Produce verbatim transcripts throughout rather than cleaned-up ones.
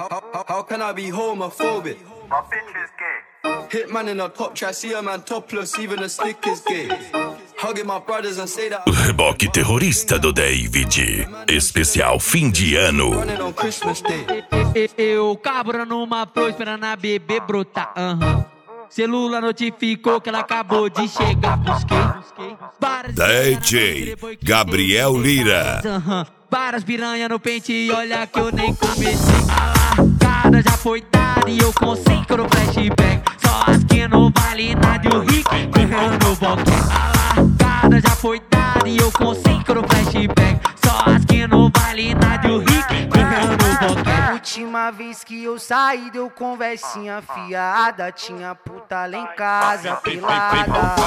how, how can I be homophobic? My bitch is gay. Hitman in a top try, see a man topless, even a stick is gay. Hugging my brothers and say that. O reboque terrorista do David. Especial fim de ano. Running on Christmas Day. Eu cabra numa flor esperando a bebê brotar. Uhum. Celula notificou que ela acabou de chegar. Busquei, busquei. D J Gabriel Lira. Uhum. Várias piranha no pente e olha que eu nem comecei. A largada já foi dada e eu consigo flashback. Só as que não vale nada e o rico ganhando boquete. A largada já foi dada e eu consigo flashback. Só as que não vale nada e o rico ganhando boquete. Última vez que eu saí deu conversinha fiada. Tinha puta lá em casa pelada.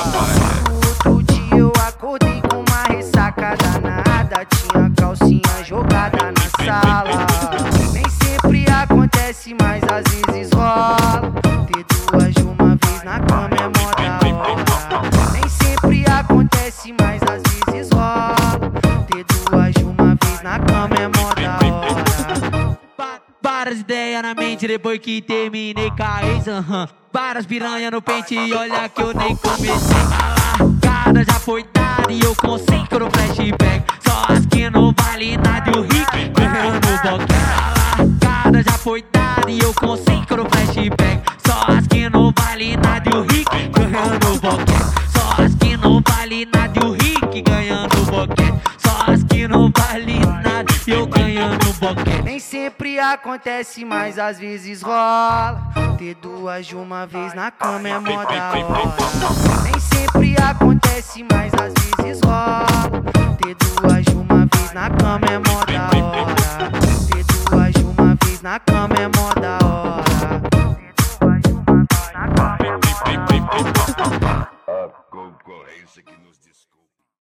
No outro dia eu acordei com uma ressaca danada. Tinha calcinha jogada na sala. Nem sempre acontece, mas às vezes rola. Ter duas de uma vez na cama é mó da hora. Nem sempre acontece, mas às vezes rola. Ter duas de uma vez na cama é mó da hora. Várias ideias na mente depois que terminei com a ex, uhum. Várias piranha no pente e olha que eu nem comecei. A largada já foi dada e eu consigo no flashback. Só as que não vale nada e o rico ganhando boquete. A largada já foi dada e eu consigo no flashback. Só as que não vale nada e o rico ganhando boquete. Só as que não vale nada e o rico ganhando boquete. Só as que não vale nada e eu ganhando boquete. Nem sempre acontece, mas às vezes rola. Ter duas de uma vez na cama é mó da hora. Nem sempre acontece, mas às vezes rola. Ter duas de uma vez na cama é mó da hora. Ter duas de uma vez na cama é mó da hora.